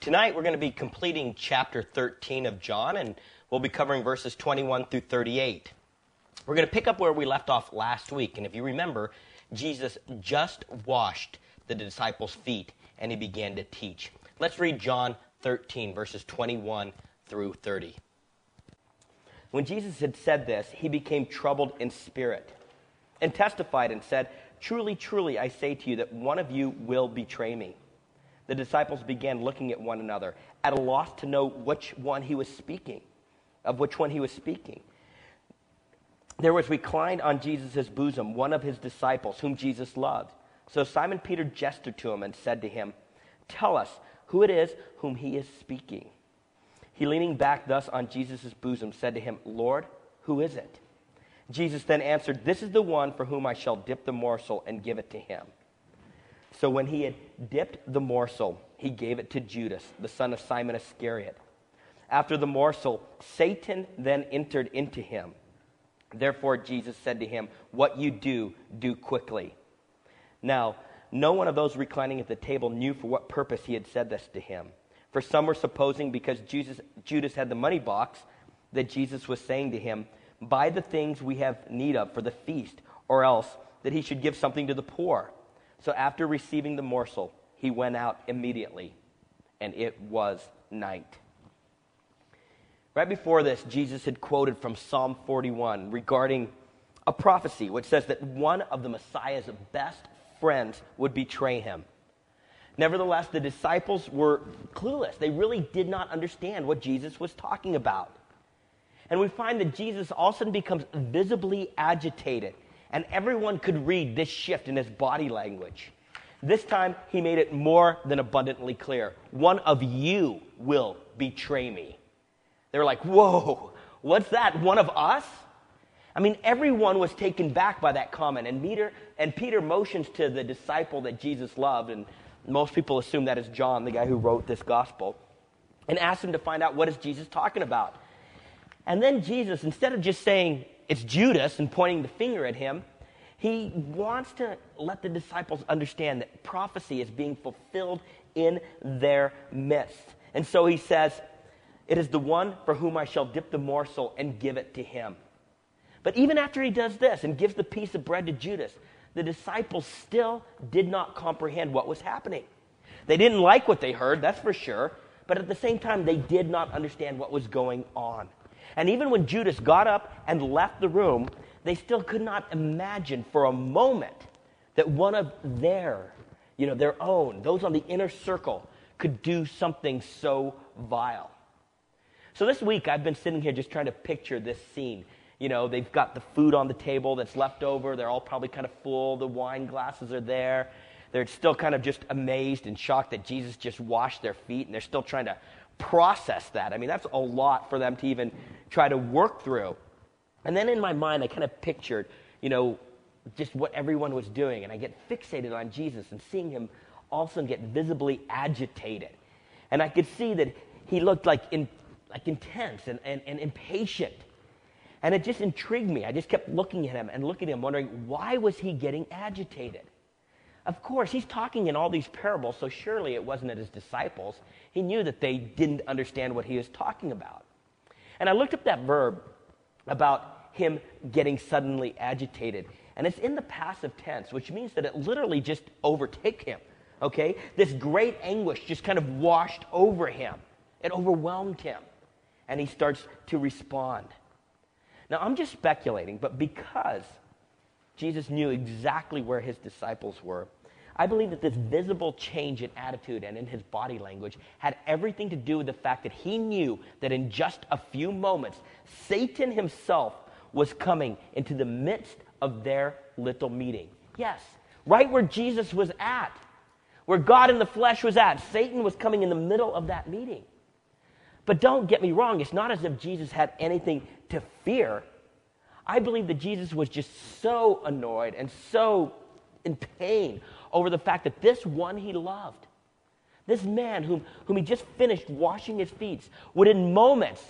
Tonight we're going to be completing chapter 13 of John, and we'll be covering verses 21 through 38. We're going to pick up where we left off last week, and if you remember, Jesus just washed the disciples' feet, and he began to teach. Let's read John 13, verses 21 through 30. When Jesus had said this, he became troubled in spirit and testified and said, "Truly, truly, I say to you that one of you will betray me." The disciples began looking at one another, at a loss to know of which one he was speaking. There was reclined on Jesus' bosom one of his disciples, whom Jesus loved. So Simon Peter gestured to him and said to him, "Tell us who it is whom he is speaking." He, leaning back thus on Jesus' bosom, said to him, "Lord, who is it?" Jesus then answered, "This is the one for whom I shall dip the morsel and give it to him." So when he had dipped the morsel, he gave it to Judas, the son of Simon Iscariot. After the morsel, Satan then entered into him. Therefore Jesus said to him, "What you do, do quickly." Now, no one of those reclining at the table knew for what purpose he had said this to him. For some were supposing because Judas had the money box, that Jesus was saying to him, "Buy the things we have need of for the feast," or else that he should give something to the poor. So after receiving the morsel, he went out immediately, and it was night. Right before this, Jesus had quoted from Psalm 41 regarding a prophecy which says that one of the Messiah's best friends would betray him. Nevertheless, the disciples were clueless. They really did not understand what Jesus was talking about. And we find that Jesus all of a sudden becomes visibly agitated. And everyone could read this shift in his body language. This time, he made it more than abundantly clear. One of you will betray me. They were like, "Whoa, what's that? One of us?" I mean, everyone was taken back by that comment. And Peter motions to the disciple that Jesus loved, and most people assume that is John, the guy who wrote this gospel, and asks him to find out what is Jesus talking about. And then Jesus, instead of just saying, "It's Judas," and pointing the finger at him, he wants to let the disciples understand that prophecy is being fulfilled in their midst. And so he says, "It is the one for whom I shall dip the morsel and give it to him." But even after he does this and gives the piece of bread to Judas, the disciples still did not comprehend what was happening. They didn't like what they heard, that's for sure, but at the same time, they did not understand what was going on. And even when Judas got up and left the room, they still could not imagine for a moment that one of their own, those on the inner circle, could do something so vile. So this week, I've been sitting here just trying to picture this scene. You know, they've got the food on the table that's left over. They're all probably kind of full. The wine glasses are there. They're still kind of just amazed and shocked that Jesus just washed their feet, and they're still trying to process that. I mean, that's a lot for them to even try to work through. And then in my mind, I kind of pictured, just what everyone was doing. And I get fixated on Jesus and seeing him all of a sudden get visibly agitated. And I could see that he looked like intense and impatient. And it just intrigued me. I just kept looking at him, wondering, why was he getting agitated? Of course, he's talking in all these parables, so surely it wasn't at his disciples. He knew that they didn't understand what he was talking about. And I looked up that verb about him getting suddenly agitated. And it's in the passive tense, which means that it literally just overtook him, okay? This great anguish just kind of washed over him. It overwhelmed him. And he starts to respond. Now, I'm just speculating, but because Jesus knew exactly where his disciples were, I believe that this visible change in attitude and in his body language had everything to do with the fact that he knew that in just a few moments, Satan himself was coming into the midst of their little meeting. Yes, right where Jesus was at, where God in the flesh was at, Satan was coming in the middle of that meeting. But don't get me wrong, it's not as if Jesus had anything to fear. I believe that Jesus was just so annoyed and so in pain over the fact that this one he loved, this man whom he just finished washing his feet, would in moments,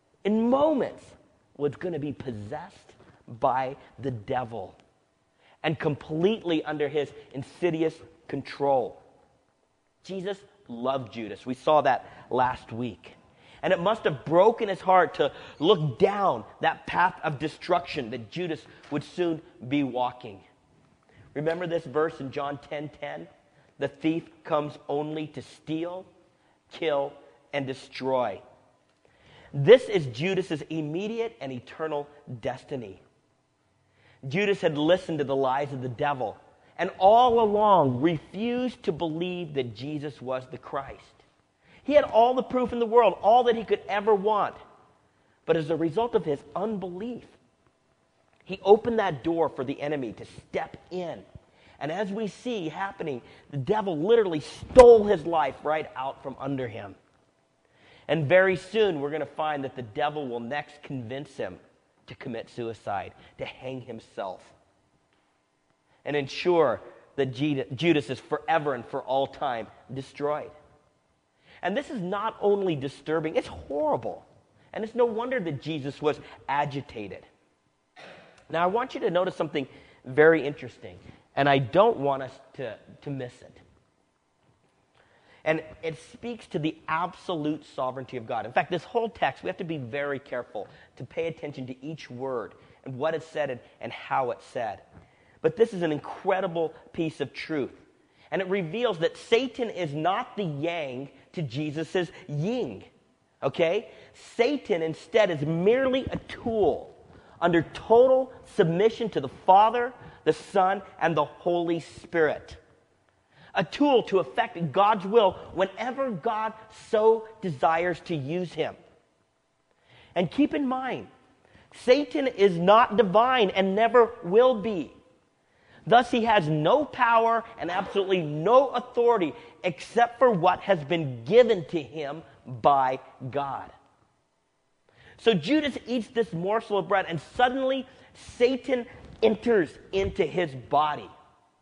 was going to be possessed by the devil and completely under his insidious control. Jesus loved Judas. We saw that last week. And it must have broken his heart to look down that path of destruction that Judas would soon be walking. Remember this verse in John 10:10? The thief comes only to steal, kill, and destroy. This is Judas's immediate and eternal destiny. Judas had listened to the lies of the devil and all along refused to believe that Jesus was the Christ. He had all the proof in the world, all that he could ever want. But as a result of his unbelief, he opened that door for the enemy to step in. And as we see happening, the devil literally stole his life right out from under him. And very soon we're going to find that the devil will next convince him to commit suicide, to hang himself, and ensure that Judas is forever and for all time destroyed. And this is not only disturbing, it's horrible. And it's no wonder that Jesus was agitated. Now I want you to notice something very interesting, and I don't want us to miss it. And it speaks to the absolute sovereignty of God. In fact, this whole text, we have to be very careful to pay attention to each word and what it said and how it said. But this is an incredible piece of truth. And it reveals that Satan is not the yang to Jesus' yin. Okay? Satan instead is merely a tool under total submission to the Father, the Son, and the Holy Spirit. A tool to effect God's will whenever God so desires to use him. And keep in mind, Satan is not divine and never will be. Thus, he has no power and absolutely no authority except for what has been given to him by God. So Judas eats this morsel of bread, and suddenly Satan enters into his body.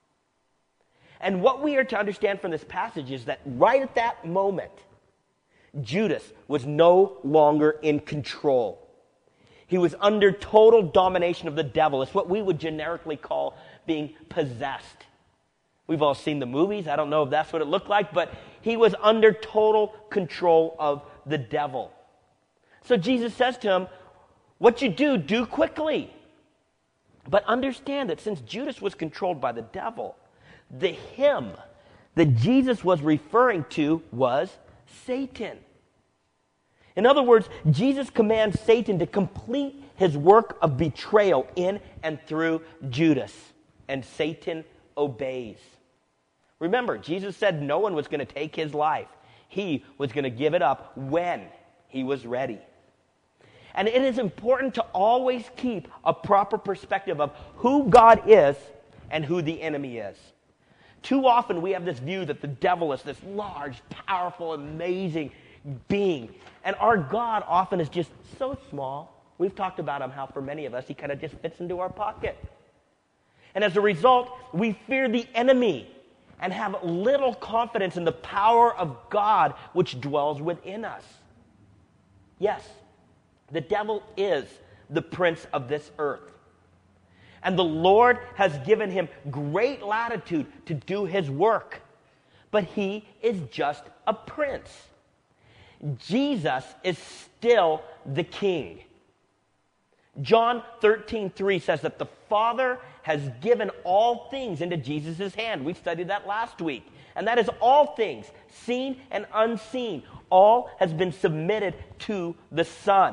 And what we are to understand from this passage is that right at that moment, Judas was no longer in control. He was under total domination of the devil. It's what we would generically call being possessed. We've all seen the movies. I don't know if that's what it looked like, but he was under total control of the devil. So Jesus says to him, what you do quickly. But understand that since Judas was controlled by the devil, the him that Jesus was referring to was Satan. In other words, Jesus commands Satan to complete his work of betrayal in and through Judas, and Satan obeys. Remember, Jesus said no one was going to take his life. He was going to give it up when he was ready. And it is important to always keep a proper perspective of who God is and who the enemy is. Too often we have this view that the devil is this large, powerful, amazing being. And our God often is just so small. We've talked about him, how for many of us he kind of just fits into our pocket. And as a result, we fear the enemy and have little confidence in the power of God which dwells within us. Yes, the devil is the prince of this earth. And the Lord has given him great latitude to do his work. But he is just a prince. Jesus is still the king. John 13:3 says that the Father has given all things into Jesus' hand. We studied that last week. And that is all things, seen and unseen. All has been submitted to the Son.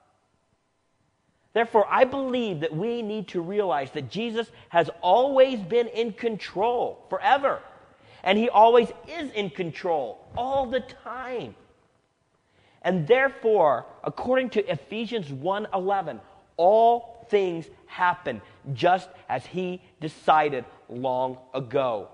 Therefore, I believe that we need to realize that Jesus has always been in control forever. And he always is in control all the time. And therefore, according to Ephesians 1:11, all things happen just as he decided long ago.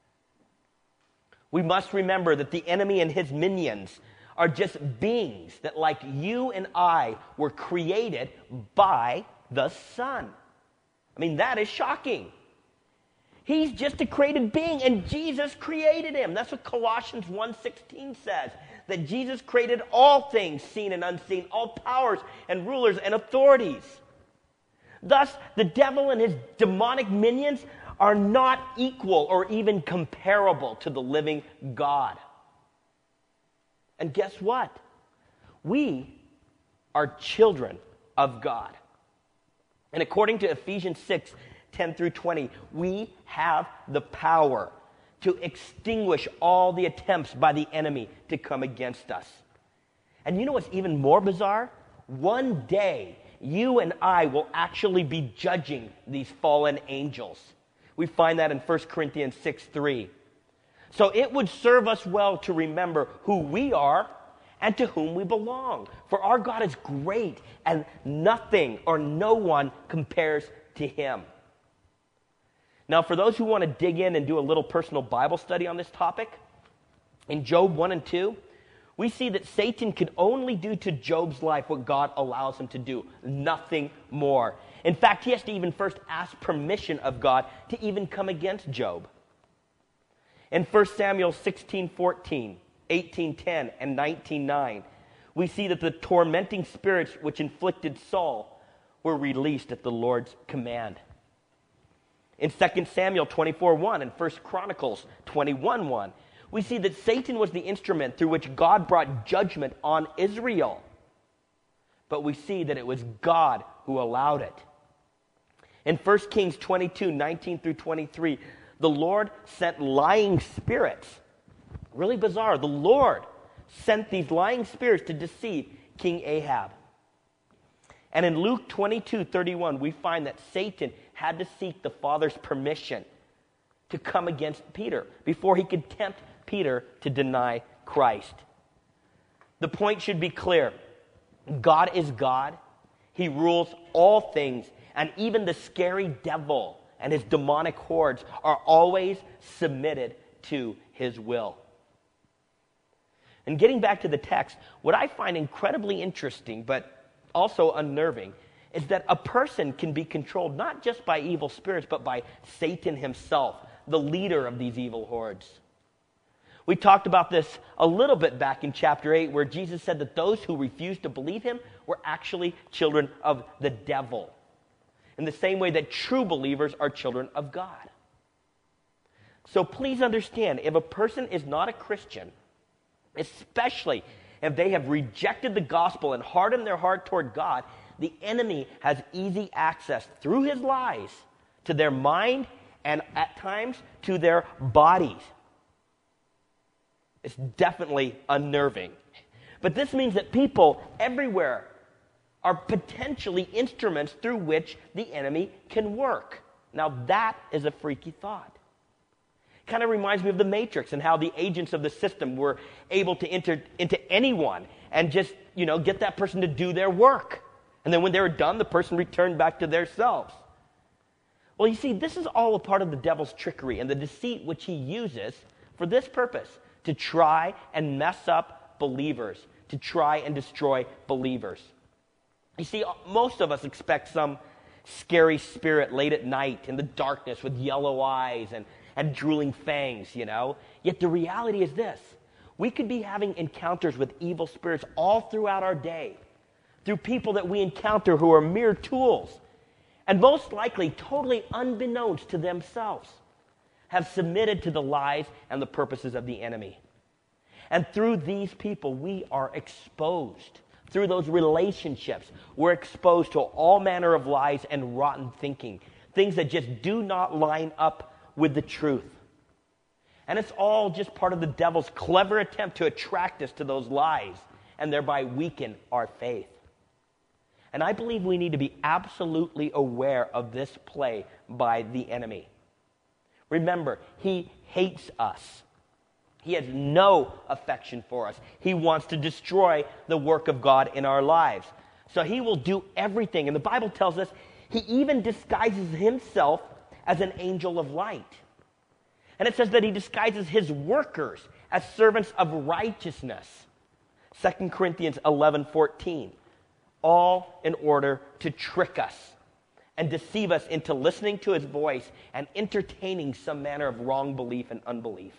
We must remember that the enemy and his minions are just beings that, like you and I, were created by the Son. I mean, that is shocking. He's just a created being, and Jesus created him. That's what Colossians 1:16 says, that Jesus created all things, seen and unseen, all powers and rulers and authorities. Thus, the devil and his demonic minions are not equal or even comparable to the living God. And guess what? We are children of God. And according to Ephesians 6:10 through 20, we have the power to extinguish all the attempts by the enemy to come against us. And you know what's even more bizarre? One day, you and I will actually be judging these fallen angels. We find that in 1 Corinthians 6:3. So it would serve us well to remember who we are and to whom we belong. For our God is great, and nothing or no one compares to him. Now, for those who want to dig in and do a little personal Bible study on this topic, in Job 1 and 2, we see that Satan can only do to Job's life what God allows him to do, nothing more. In fact, he has to even first ask permission of God to even come against Job. In 1 Samuel 16:14, 18:10, and 19:9, we see that the tormenting spirits which inflicted Saul were released at the Lord's command. In 2 Samuel 24:1 and 1 Chronicles 21:1, we see that Satan was the instrument through which God brought judgment on Israel. But we see that it was God who allowed it. In 1 Kings 22:19 through 23, the Lord sent lying spirits. Really bizarre. The Lord sent these lying spirits to deceive King Ahab. And in Luke 22:31, we find that Satan had to seek the Father's permission to come against Peter before he could tempt Peter to deny Christ. The point should be clear. God is God. He rules all things, and even the scary devil and his demonic hordes are always submitted to his will. And getting back to the text, what I find incredibly interesting, but also unnerving, is that a person can be controlled not just by evil spirits, but by Satan himself, the leader of these evil hordes. We talked about this a little bit back in chapter 8, where Jesus said that those who refused to believe him were actually children of the devil, in the same way that true believers are children of God. So please understand, if a person is not a Christian, especially if they have rejected the gospel and hardened their heart toward God, the enemy has easy access through his lies to their mind and at times to their bodies. It's definitely unnerving. But this means that people everywhere are potentially instruments through which the enemy can work. Now that is a freaky thought. Kind of reminds me of the Matrix and how the agents of the system were able to enter into anyone and just, get that person to do their work. And then when they were done, the person returned back to their selves. Well, you see, this is all a part of the devil's trickery and the deceit which he uses for this purpose, to try and mess up believers, to try and destroy believers. You see, most of us expect some scary spirit late at night in the darkness with yellow eyes and drooling fangs, Yet the reality is this. We could be having encounters with evil spirits all throughout our day, through people that we encounter who are mere tools, and most likely totally unbeknownst to themselves, have submitted to the lies and the purposes of the enemy. And through these people, we are exposed. Through those relationships, we're exposed to all manner of lies and rotten thinking, things that just do not line up with the truth. And it's all just part of the devil's clever attempt to attract us to those lies and thereby weaken our faith. And I believe we need to be absolutely aware of this play by the enemy. Remember, he hates us. He has no affection for us. He wants to destroy the work of God in our lives. So he will do everything. And the Bible tells us he even disguises himself as an angel of light. And it says that he disguises his workers as servants of righteousness. 2 Corinthians 11:14. All in order to trick us and deceive us into listening to his voice and entertaining some manner of wrong belief and unbelief.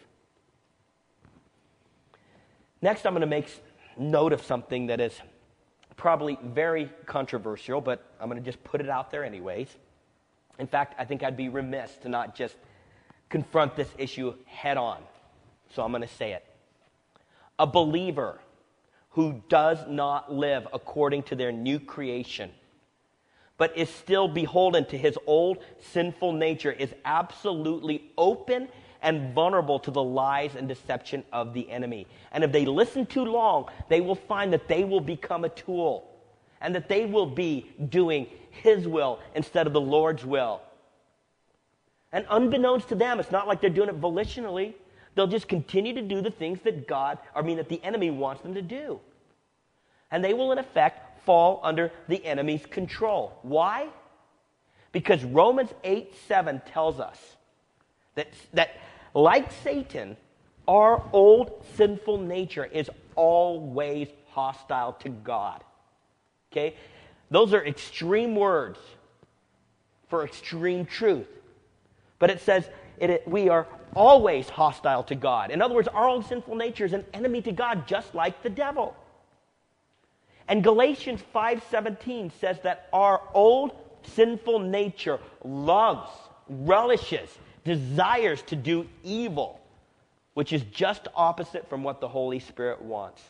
Next, I'm going to make note of something that is probably very controversial, but I'm going to just put it out there anyways. In fact, I think I'd be remiss to not just confront this issue head on. So I'm going to say it. A believer who does not live according to their new creation, but is still beholden to his old sinful nature, is absolutely open and vulnerable to the lies and deception of the enemy. And if they listen too long, they will find that they will become a tool and that they will be doing his will instead of the Lord's will. And unbeknownst to them, it's not like they're doing it volitionally. They'll just continue to do the things that that the enemy wants them to do. And they will, in effect, fall under the enemy's control. Why? Because Romans 8:7 tells us that like Satan, our old sinful nature is always hostile to God. Okay? Those are extreme words for extreme truth. But it says we are always hostile to God. In other words, our old sinful nature is an enemy to God, just like the devil. And Galatians 5:17 says that our old sinful nature loves, relishes, desires to do evil, which is just opposite from what the Holy Spirit wants.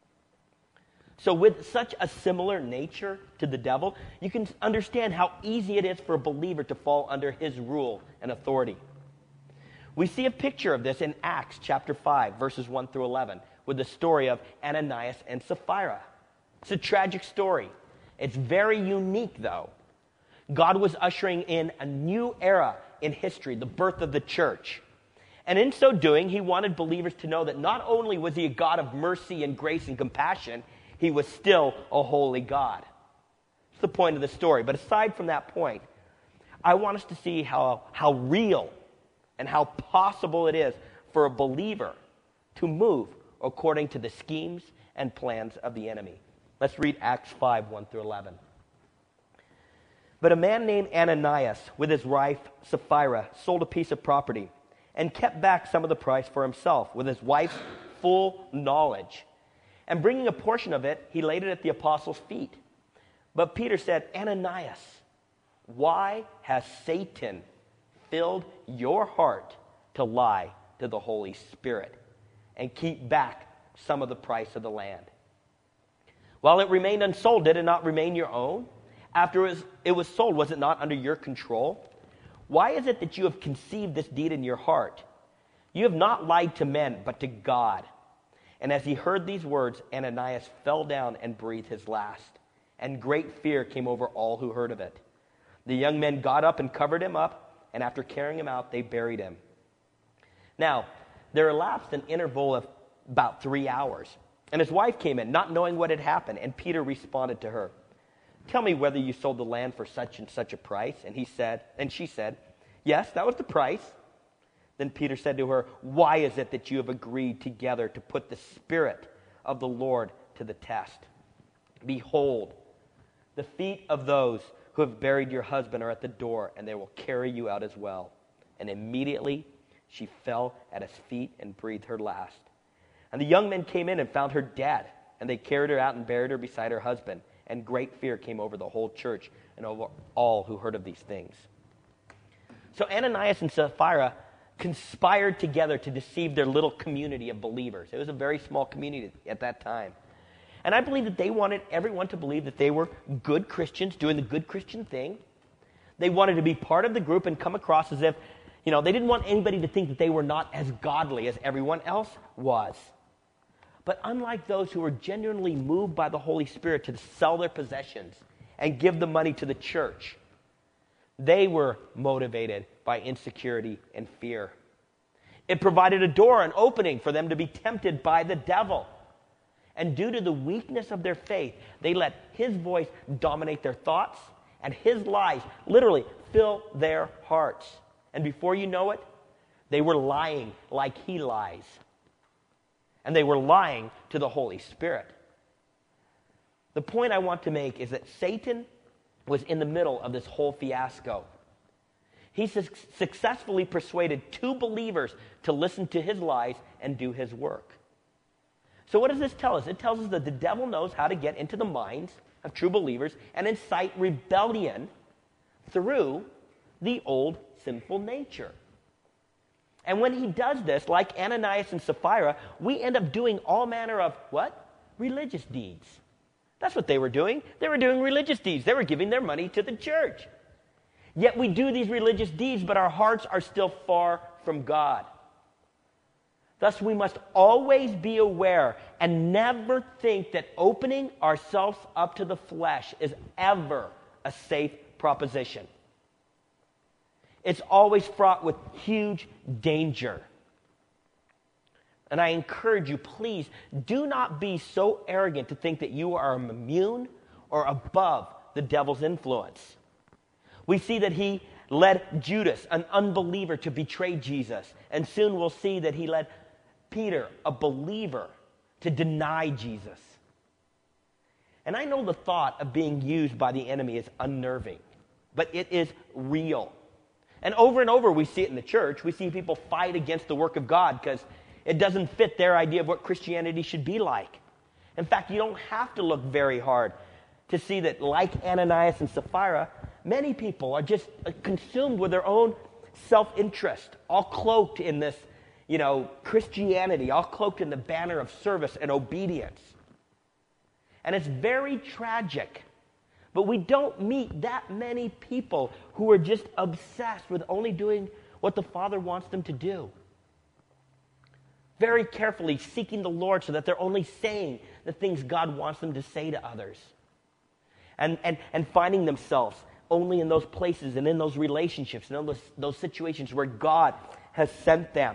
So with such a similar nature to the devil, you can understand how easy it is for a believer to fall under his rule and authority. We see a picture of this in Acts chapter 5, verses 1 through 11, with the story of Ananias and Sapphira. It's a tragic story. It's very unique, though. God was ushering in a new era in history, the birth of the church. And in so doing, he wanted believers to know that not only was he a God of mercy and grace and compassion, he was still a holy God. That's the point of the story. But aside from that point, I want us to see how real and how possible it is for a believer to move according to the schemes and plans of the enemy. Let's read Acts 5, 1 through 11. But a man named Ananias, with his wife Sapphira, sold a piece of property and kept back some of the price for himself with his wife's full knowledge. And bringing a portion of it, he laid it at the apostles' feet. But Peter said, Ananias, why has Satan filled your heart to lie to the Holy Spirit and keep back some of the price of the land? While it remained unsold, did it not remain your own? After it was sold, was it not under your control? Why is it that you have conceived this deed in your heart? You have not lied to men, but to God. And as he heard these words, Ananias fell down and breathed his last. And great fear came over all who heard of it. The young men got up and covered him up, and after carrying him out, they buried him. Now, there elapsed an interval of about 3 hours. And his wife came in, not knowing what had happened, and Peter responded to her, tell me whether you sold the land for such and such a price. And she said, yes, that was the price. Then Peter said to her, why is it that you have agreed together to put the Spirit of the Lord to the test? Behold, the feet of those who have buried your husband are at the door, and they will carry you out as well. And immediately she fell at his feet and breathed her last. And the young men came in and found her dead, and they carried her out and buried her beside her husband. And great fear came over the whole church and over all who heard of these things. So Ananias and Sapphira conspired together to deceive their little community of believers. It was a very small community at that time. And I believe that they wanted everyone to believe that they were good Christians, doing the good Christian thing. They wanted to be part of the group and come across as if, they didn't want anybody to think that they were not as godly as everyone else was. But unlike those who were genuinely moved by the Holy Spirit to sell their possessions and give the money to the church, they were motivated by insecurity and fear. It provided a door, an opening for them to be tempted by the devil. And due to the weakness of their faith, they let his voice dominate their thoughts, and his lies literally fill their hearts. And before you know it, they were lying like he lies. And they were lying to the Holy Spirit. The point I want to make is that Satan was in the middle of this whole fiasco. He successfully persuaded 2 believers to listen to his lies and do his work. So what does this tell us? It tells us that the devil knows how to get into the minds of true believers and incite rebellion through the old sinful nature. And when he does this, like Ananias and Sapphira, we end up doing all manner of what? religious deeds. That's what they were doing. They were doing religious deeds. They were giving their money to the church. Yet we do these religious deeds, but our hearts are still far from God. Thus, we must always be aware and never think that opening ourselves up to the flesh is ever a safe proposition. It's always fraught with huge danger. And I encourage you, please, do not be so arrogant to think that you are immune or above the devil's influence. We see that he led Judas, an unbeliever, to betray Jesus. And soon we'll see that he led Peter, a believer, to deny Jesus. And I know the thought of being used by the enemy is unnerving, but it is real. And over we see it in the church. We see people fight against the work of God because it doesn't fit their idea of what Christianity should be like. In fact, you don't have to look very hard to see that, like Ananias and Sapphira, many people are just consumed with their own self-interest, all cloaked in this, Christianity, all cloaked in the banner of service and obedience. And it's very tragic. But we don't meet that many people who are just obsessed with only doing what the Father wants them to do. Very carefully seeking the Lord so that they're only saying the things God wants them to say to others. And finding themselves only in those places and in those relationships and in those situations where God has sent them.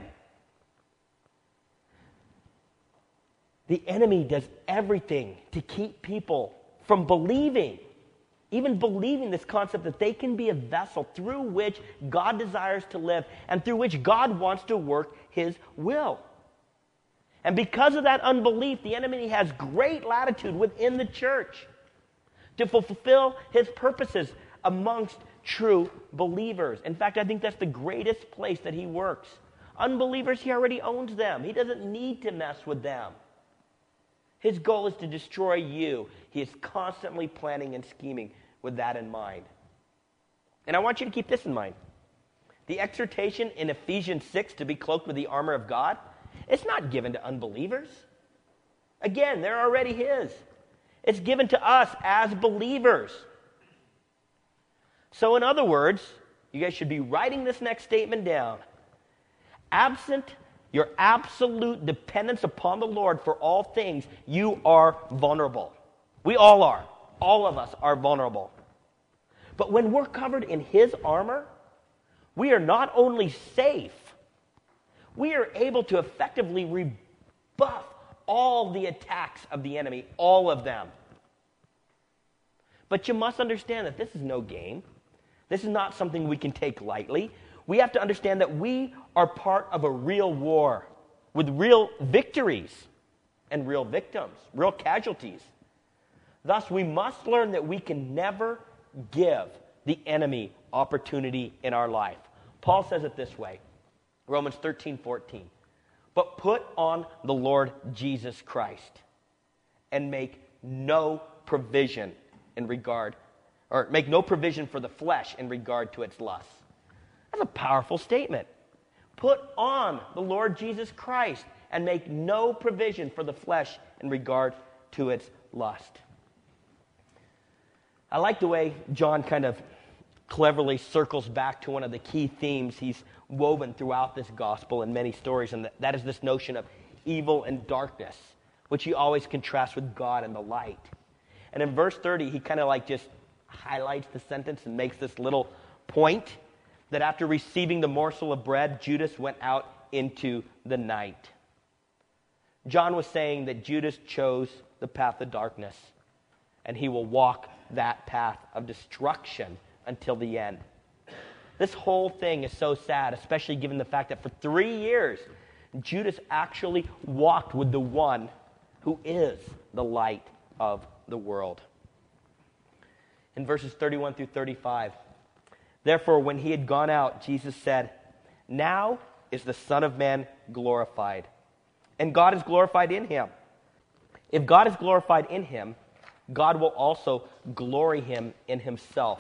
The enemy does everything to keep people from believing, even believing this concept that they can be a vessel through which God desires to live and through which God wants to work his will. And because of that unbelief, the enemy has great latitude within the church to fulfill his purposes amongst true believers. In fact, I think that's the greatest place that he works. Unbelievers, he already owns them. He doesn't need to mess with them. His goal is to destroy you. He is constantly planning and scheming with that in mind. And I want you to keep this in mind. The exhortation in Ephesians 6 to be cloaked with the armor of God, it's not given to unbelievers. Again, they're already his. It's given to us as believers. So in other words, you guys should be writing this next statement down. Absent your absolute dependence upon the Lord for all things, you are vulnerable. We all are. All of us are vulnerable. But when we're covered in his armor, we are not only safe, we are able to effectively rebuff all the attacks of the enemy, all of them. But you must understand that this is no game. This is not something we can take lightly. We have to understand that we are part of a real war with real victories and real victims, real casualties. Thus, we must learn that we can never give the enemy opportunity in our life. Paul says it this way, Romans 13:14. But put on the Lord Jesus Christ and make no provision for the flesh in regard to its lusts. That's a powerful statement. Put on the Lord Jesus Christ and make no provision for the flesh in regard to its lust. I like the way John kind of cleverly circles back to one of the key themes he's woven throughout this gospel in many stories, and that is this notion of evil and darkness, which he always contrasts with God and the light. And in verse 30, he kind of like just highlights the sentence and makes this little point that after receiving the morsel of bread, Judas went out into the night. John was saying that Judas chose the path of darkness, and he will walk that path of destruction until the end. This whole thing is so sad, especially given the fact that for 3 years, Judas actually walked with the one who is the light of the world. In verses 31 through 35, therefore, when he had gone out, Jesus said, now is the Son of Man glorified, and God is glorified in him. If God is glorified in him, God will also glory him in himself,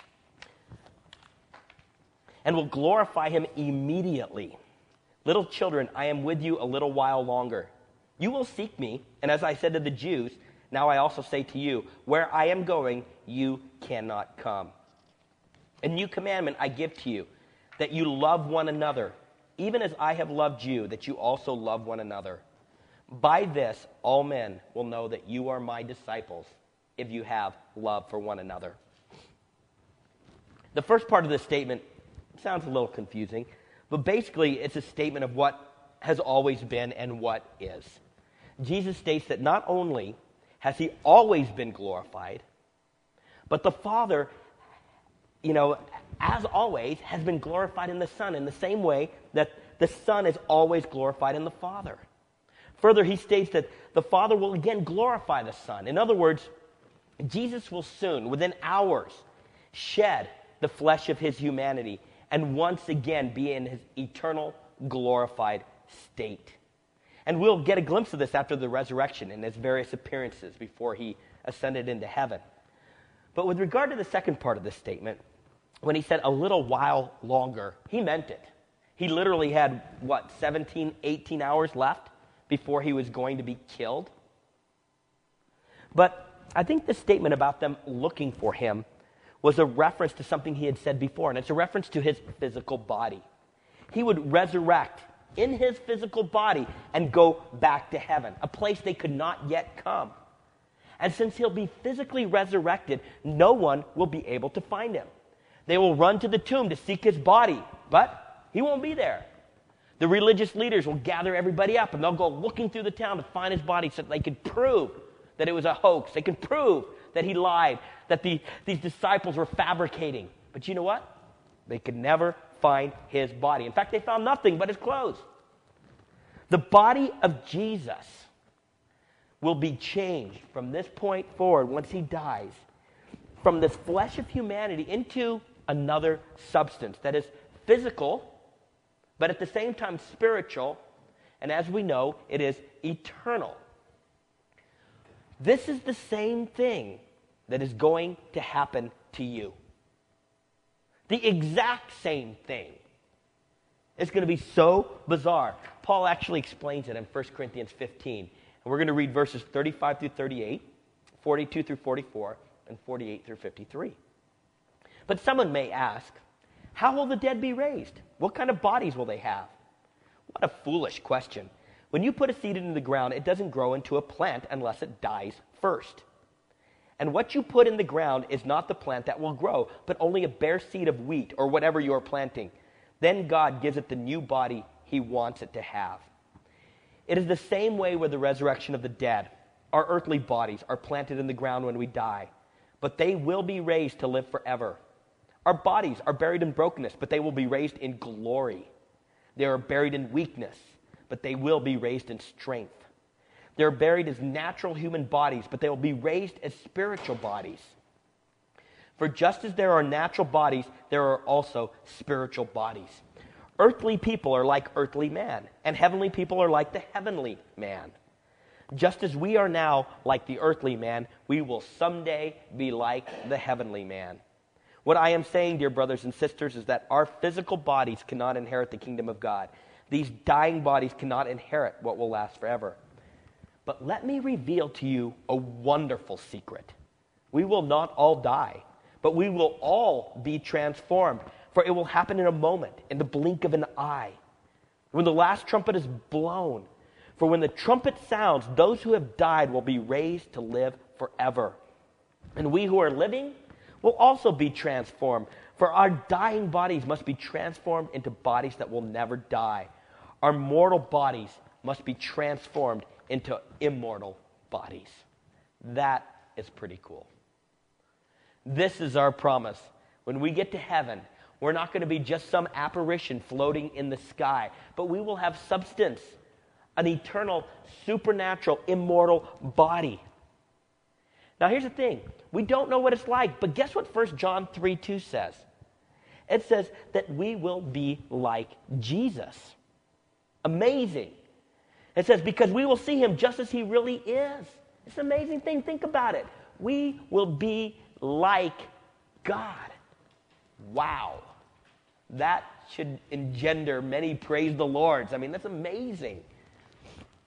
and will glorify him immediately. Little children, I am with you a little while longer. You will seek me, and as I said to the Jews, now I also say to you, where I am going, you cannot come. A new commandment I give to you, that you love one another, even as I have loved you, that you also love one another. By this, all men will know that you are my disciples, if you have love for one another. The first part of this statement sounds a little confusing, but basically it's a statement of what has always been and what is. Jesus states that not only has he always been glorified, but the Father, as always, has been glorified in the Son in the same way that the Son is always glorified in the Father. Further, he states that the Father will again glorify the Son. In other words, Jesus will soon, within hours, shed the flesh of his humanity and once again be in his eternal glorified state. And we'll get a glimpse of this after the resurrection in his various appearances before he ascended into heaven. But with regard to the second part of this statement, when he said a little while longer, he meant it. He literally had, 17, 18 hours left before he was going to be killed? But I think the statement about them looking for him was a reference to something he had said before, and it's a reference to his physical body. He would resurrect in his physical body and go back to heaven, a place they could not yet come. And since he'll be physically resurrected, no one will be able to find him. They will run to the tomb to seek his body, but he won't be there. The religious leaders will gather everybody up, and they'll go looking through the town to find his body so that they could prove that it was a hoax. They could prove that he lied, that these disciples were fabricating. But you know what? They could never find his body. In fact, they found nothing but his clothes. The body of Jesus will be changed from this point forward once he dies, from this flesh of humanity into another substance that is physical, but at the same time spiritual, and as we know, it is eternal. This is the same thing that is going to happen to you. The exact same thing. It's going to be so bizarre. Paul actually explains it in 1 Corinthians 15. And we're going to read verses 35 through 38, 42 through 44, and 48 through 53. But someone may ask, how will the dead be raised? What kind of bodies will they have? What a foolish question. When you put a seed into the ground, it doesn't grow into a plant unless it dies first. And what you put in the ground is not the plant that will grow, but only a bare seed of wheat or whatever you're planting. Then God gives it the new body he wants it to have. It is the same way with the resurrection of the dead. Our earthly bodies are planted in the ground when we die, but they will be raised to live forever. Our bodies are buried in brokenness, but they will be raised in glory. They are buried in weakness, but they will be raised in strength. They are buried as natural human bodies, but they will be raised as spiritual bodies. For just as there are natural bodies, there are also spiritual bodies. Earthly people are like earthly man, and heavenly people are like the heavenly man. Just as we are now like the earthly man, we will someday be like the heavenly man. What I am saying, dear brothers and sisters, is that our physical bodies cannot inherit the kingdom of God. These dying bodies cannot inherit what will last forever. But let me reveal to you a wonderful secret. We will not all die, but we will all be transformed, for it will happen in a moment, in the blink of an eye. When the last trumpet is blown, for when the trumpet sounds, those who have died will be raised to live forever. And we who are living will also be transformed, for our dying bodies must be transformed into bodies that will never die. Our mortal bodies must be transformed into immortal bodies. That is pretty cool. This is our promise. When we get to heaven, we're not going to be just some apparition floating in the sky, but we will have substance, an eternal, supernatural, immortal body. Now here's the thing. We don't know what it's like, but guess what 1 John 3:2 says? It says that we will be like Jesus. Amazing. It says, because we will see him just as he really is. It's an amazing thing. Think about it. We will be like God. Wow. That should engender many praise the Lords. I mean, that's amazing.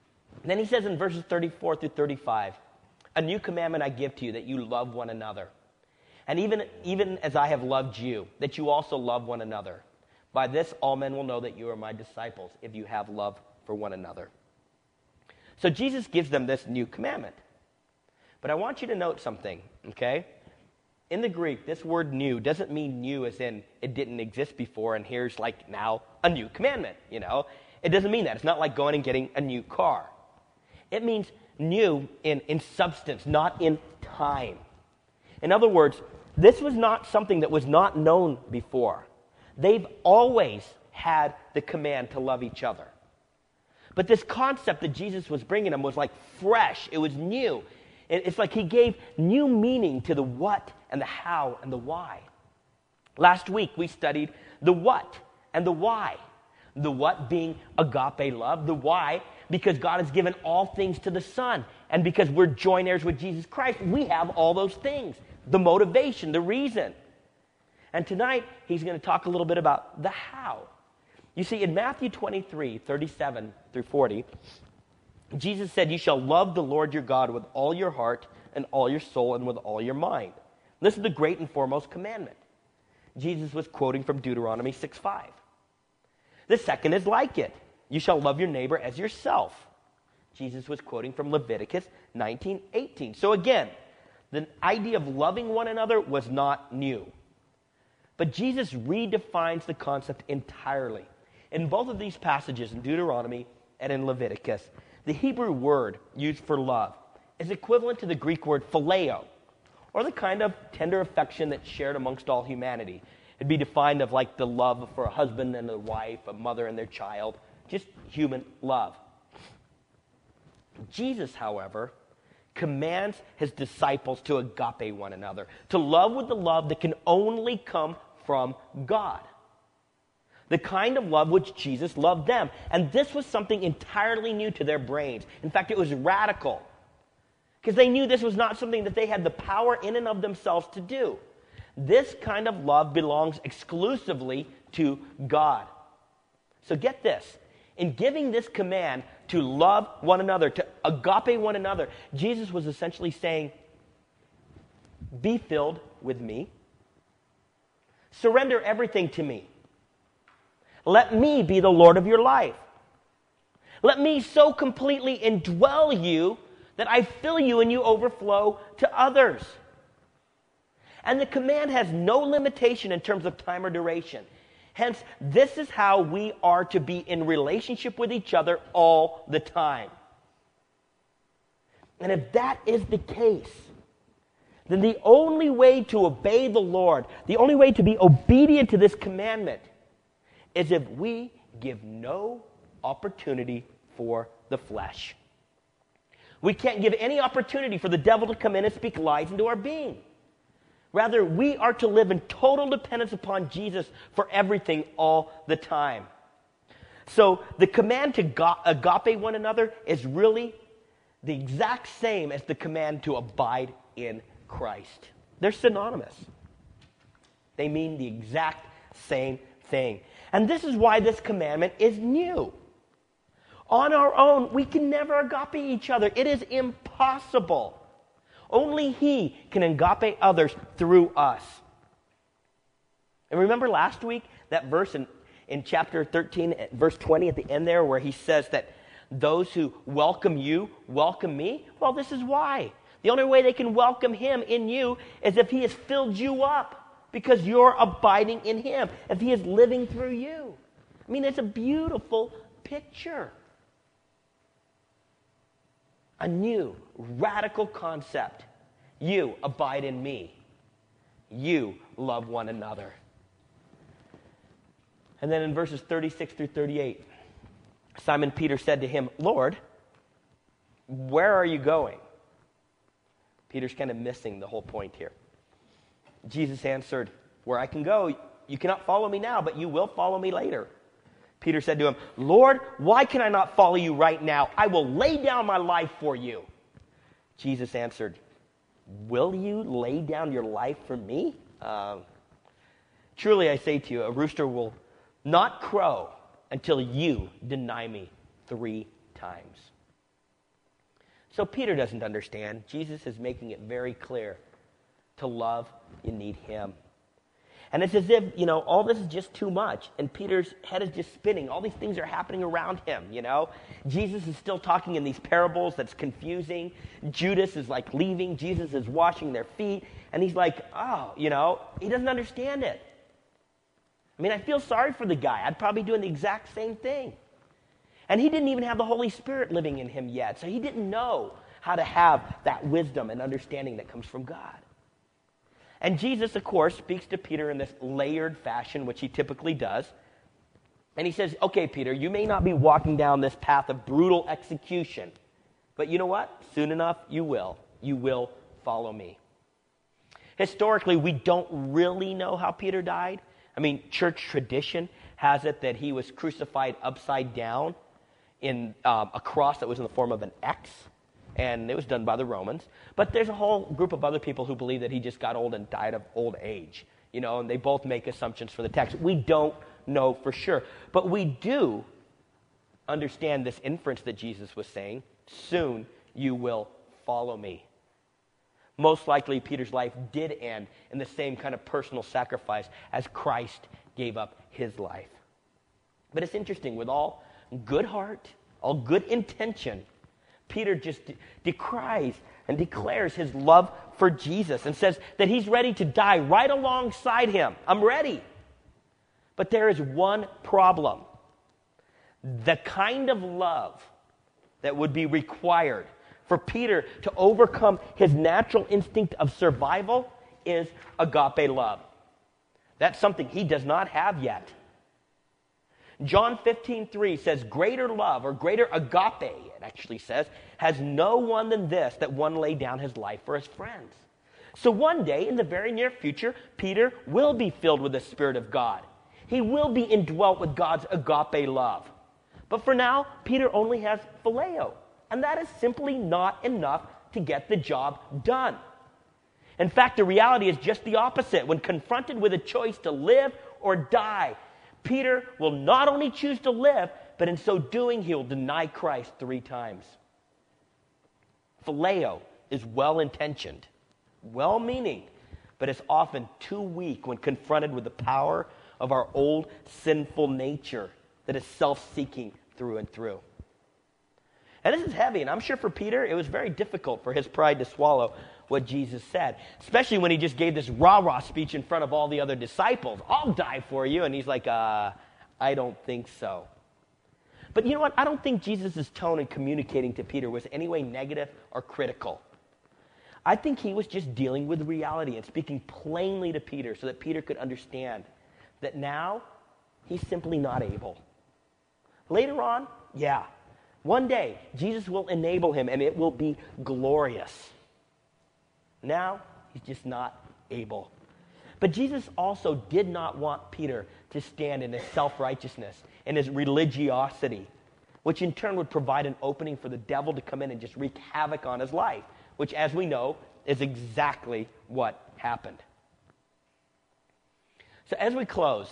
And then he says in verses 34 through 35, a new commandment I give to you, that you love one another. And even as I have loved you, that you also love one another. By this all men will know that you are my disciples, if you have love for one another. So Jesus gives them this new commandment. But I want you to note something, okay? In the Greek, this word new doesn't mean new as in it didn't exist before and here's like now a new commandment, you know? It doesn't mean that. It's not like going and getting a new car. It means new in substance, not in time. In other words, this was not something that was not known before. They've always had the command to love each other. But this concept that Jesus was bringing them was like fresh. It was new. It's like he gave new meaning to the what and the how and the why. Last week we studied the what and the why. The what being agape love. The why because God has given all things to the Son. And because we're joint heirs with Jesus Christ, we have all those things. The motivation, the reason. And tonight, he's going to talk a little bit about the how. You see, in Matthew 23, 37 through 40, Jesus said, you shall love the Lord your God with all your heart and all your soul and with all your mind. This is the great and foremost commandment. Jesus was quoting from Deuteronomy 6:5. The second is like it. You shall love your neighbor as yourself. Jesus was quoting from Leviticus 19:18. So again, the idea of loving one another was not new. But Jesus redefines the concept entirely. In both of these passages, in Deuteronomy and in Leviticus, the Hebrew word used for love is equivalent to the Greek word phileo, or the kind of tender affection that's shared amongst all humanity. It'd be defined of like the love for a husband and a wife, a mother and their child, just human love. Jesus, however, commands his disciples to agape one another, to love with the love that can only come from God. The kind of love which Jesus loved them. And this was something entirely new to their brains. In fact, it was radical. Because they knew this was not something that they had the power in and of themselves to do. This kind of love belongs exclusively to God. So get this. In giving this command to love one another, to agape one another, Jesus was essentially saying, be filled with me. Surrender everything to me. Let me be the Lord of your life. Let me so completely indwell you that I fill you and you overflow to others. And the command has no limitation in terms of time or duration. Hence, this is how we are to be in relationship with each other all the time. And if that is the case, then the only way to obey the Lord, the only way to be obedient to this commandment, is if we give no opportunity for the flesh. We can't give any opportunity for the devil to come in and speak lies into our being. Rather, we are to live in total dependence upon Jesus for everything all the time. So the command to agape one another is really the exact same as the command to abide in Christ. They're synonymous. They mean the exact same thing. And this is why this commandment is new. On our own, we can never agape each other. It is impossible. Only he can agape others through us. And remember last week, that verse in chapter 13, verse 20 at the end there, where he says that those who welcome you, welcome me? Well, this is why. The only way they can welcome him in you is if he has filled you up, because you're abiding in him, if he is living through you. I mean, it's a beautiful picture. A new, radical concept. You abide in me. You love one another. And then in verses 36 through 38, Simon Peter said to him, Lord, where are you going? Peter's kind of missing the whole point here. Jesus answered, where I can go, you cannot follow me now, but you will follow me later. Peter said to him, Lord, why can I not follow you right now? I will lay down my life for you. Jesus answered, will you lay down your life for me? Truly I say to you, a rooster will not crow until you deny me 3 times. So Peter doesn't understand. Jesus is making it very clear. To love, you need him. And it's as if, all this is just too much. And Peter's head is just spinning. All these things are happening around him, Jesus is still talking in these parables that's confusing. Judas is like leaving. Jesus is washing their feet. And he's like, he doesn't understand it. I mean, I feel sorry for the guy. I'd probably be doing the exact same thing. And he didn't even have the Holy Spirit living in him yet. So he didn't know how to have that wisdom and understanding that comes from God. And Jesus, of course, speaks to Peter in this layered fashion, which he typically does. And he says, okay, Peter, you may not be walking down this path of brutal execution, but you know what? Soon enough, you will. You will follow me. Historically, we don't really know how Peter died. I mean, church tradition has it that he was crucified upside down in a cross that was in the form of an X. And it was done by the Romans. But there's a whole group of other people who believe that he just got old and died of old age. And they both make assumptions for the text. We don't know for sure. But we do understand this inference that Jesus was saying, soon you will follow me. Most likely, Peter's life did end in the same kind of personal sacrifice as Christ gave up his life. But it's interesting, with all good heart, all good intention, Peter just decries and declares his love for Jesus and says that he's ready to die right alongside him. I'm ready. But there is one problem. The kind of love that would be required for Peter to overcome his natural instinct of survival is agape love. That's something he does not have yet. John 15:3 says, greater love, or greater agape, it actually says, has no one than this, that one lay down his life for his friends. So one day, in the very near future, Peter will be filled with the Spirit of God. He will be indwelt with God's agape love. But for now, Peter only has phileo, and that is simply not enough to get the job done. In fact, the reality is just the opposite. When confronted with a choice to live or die, Peter will not only choose to live, but in so doing, he will deny Christ 3 times. Phileo is well-intentioned, well-meaning, but it's often too weak when confronted with the power of our old sinful nature that is self-seeking through and through. And this is heavy, and I'm sure for Peter, it was very difficult for his pride to swallow what Jesus said, especially when he just gave this rah-rah speech in front of all the other disciples. I'll die for you. And he's like, I don't think so. But you know what? I don't think Jesus' tone in communicating to Peter was any way negative or critical. I think he was just dealing with reality and speaking plainly to Peter so that Peter could understand that now he's simply not able. Later on, one day Jesus will enable him and it will be glorious. Now, he's just not able. But Jesus also did not want Peter to stand in his self-righteousness and his religiosity, which in turn would provide an opening for the devil to come in and just wreak havoc on his life, which, as we know, is exactly what happened. So as we close,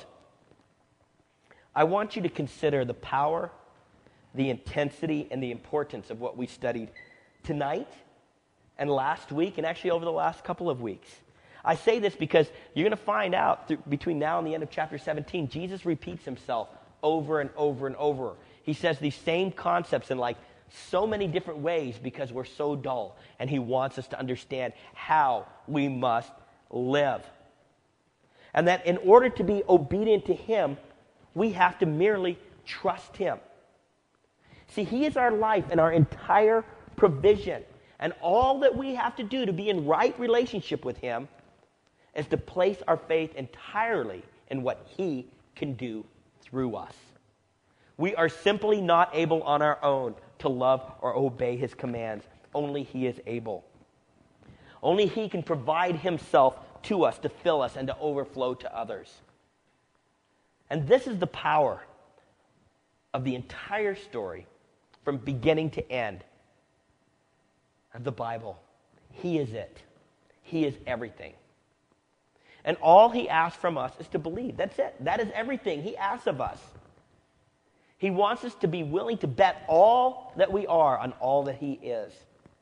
I want you to consider the power, the intensity, and the importance of what we studied tonight and last week, and actually over the last couple of weeks. I say this because you're going to find out between now and the end of chapter 17, Jesus repeats himself over and over and over. He says these same concepts in like so many different ways because we're so dull, and he wants us to understand how we must live. And that in order to be obedient to him, we have to merely trust him. See, he is our life and our entire provision. And all that we have to do to be in right relationship with him is to place our faith entirely in what he can do through us. We are simply not able on our own to love or obey his commands. Only he is able. Only he can provide himself to us to fill us and to overflow to others. And this is the power of the entire story from beginning to end of the Bible. He is it. He is everything. And all he asks from us is to believe. That's it. That is everything he asks of us. He wants us to be willing to bet all that we are on all that he is.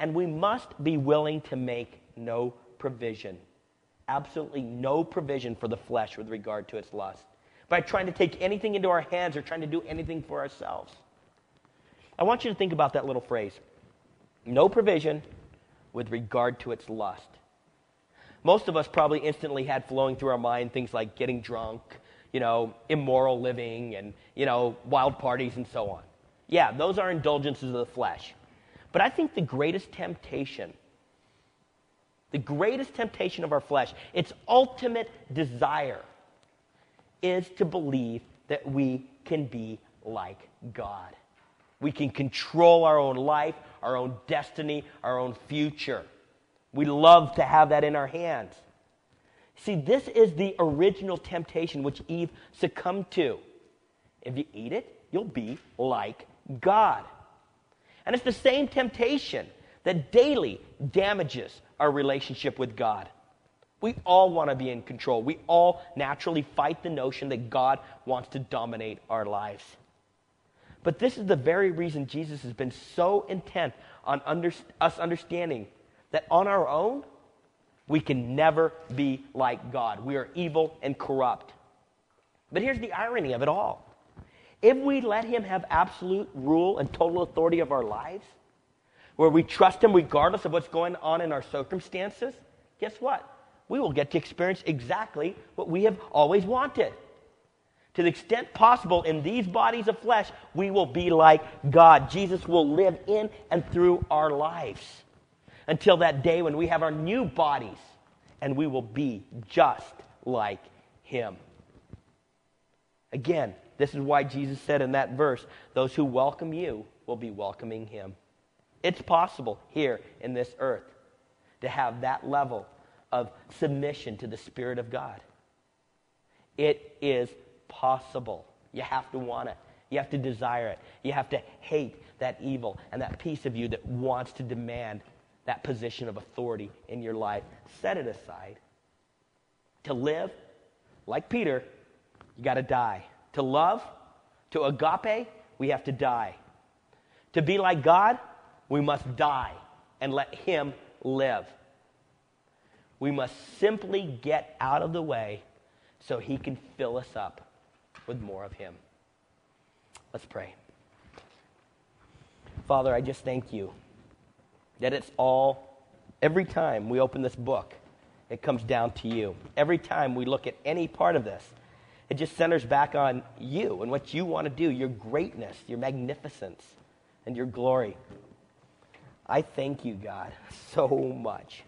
And we must be willing to make no provision. Absolutely no provision for the flesh with regard to its lust. By trying to take anything into our hands or trying to do anything for ourselves. I want you to think about that little phrase. No provision with regard to its lust. Most of us probably instantly had flowing through our mind things like getting drunk, immoral living, and, wild parties and so on. Yeah, those are indulgences of the flesh. But I think the greatest temptation of our flesh, its ultimate desire, is to believe that we can be like God. We can control our own life, our own destiny, our own future. We love to have that in our hands. See, this is the original temptation which Eve succumbed to. If you eat it, you'll be like God. And it's the same temptation that daily damages our relationship with God. We all want to be in control. We all naturally fight the notion that God wants to dominate our lives. But this is the very reason Jesus has been so intent on us understanding that on our own, we can never be like God. We are evil and corrupt. But here's the irony of it all. If we let him have absolute rule and total authority of our lives, where we trust him regardless of what's going on in our circumstances, guess what? We will get to experience exactly what we have always wanted. To the extent possible in these bodies of flesh, we will be like God. Jesus will live in and through our lives until that day when we have our new bodies and we will be just like him. Again, this is why Jesus said in that verse, those who welcome you will be welcoming him. It's possible here in this earth to have that level of submission to the Spirit of God. It is possible. You have to want it. You have to desire it. You have to hate that evil and that piece of you that wants to demand that position of authority in your life. Set it aside. To live, like Peter, you got to die. To love, to agape, we have to die. To be like God, we must die and let him live. We must simply get out of the way so he can fill us up with more of him. Let's pray. Father, I just thank you that it's all, every time we open this book, it comes down to you. Every time we look at any part of this, it just centers back on you and what you want to do, your greatness, your magnificence, and your glory. I thank you, God, so much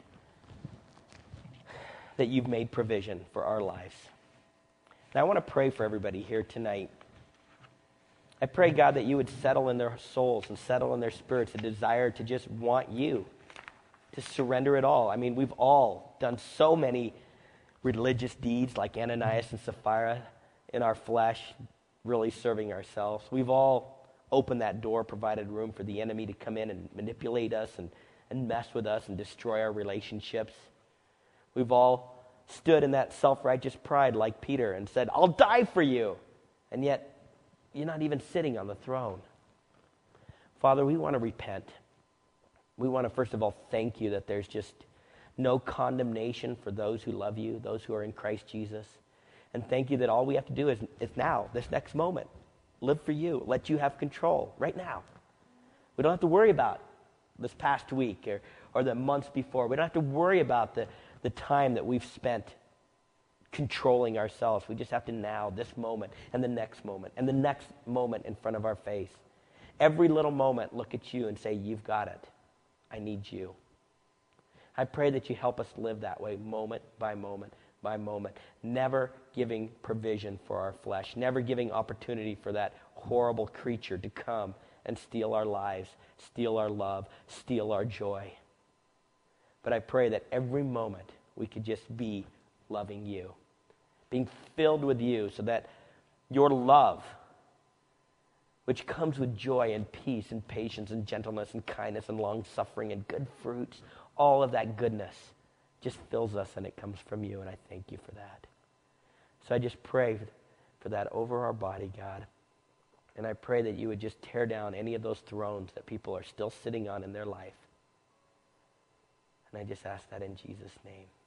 that you've made provision for our lives. And I want to pray for everybody here tonight. I pray, God, that you would settle in their souls and settle in their spirits a desire to just want you, to surrender it all. I mean, we've all done so many religious deeds like Ananias and Sapphira in our flesh, really serving ourselves. We've all opened that door, provided room for the enemy to come in and manipulate us and mess with us and destroy our relationships. We've all stood in that self-righteous pride like Peter and said, I'll die for you. And yet, you're not even sitting on the throne. Father, we want to repent. We want to, first of all, thank you that there's just no condemnation for those who love you, those who are in Christ Jesus. And thank you that all we have to do is now, this next moment, live for you. Let you have control right now. We don't have to worry about this past week or the months before. We don't have to worry about the time that we've spent controlling ourselves. We just have to now, this moment, and the next moment, and the next moment in front of our face. Every little moment, look at you and say, you've got it. I need you. I pray that you help us live that way moment by moment by moment, never giving provision for our flesh, never giving opportunity for that horrible creature to come and steal our lives, steal our love, steal our joy. But I pray that every moment we could just be loving you, being filled with you so that your love, which comes with joy and peace and patience and gentleness and kindness and long-suffering and good fruits, all of that goodness just fills us and it comes from you, and I thank you for that. So I just pray for that over our body, God. And I pray that you would just tear down any of those thrones that people are still sitting on in their life. And I just ask that in Jesus' name.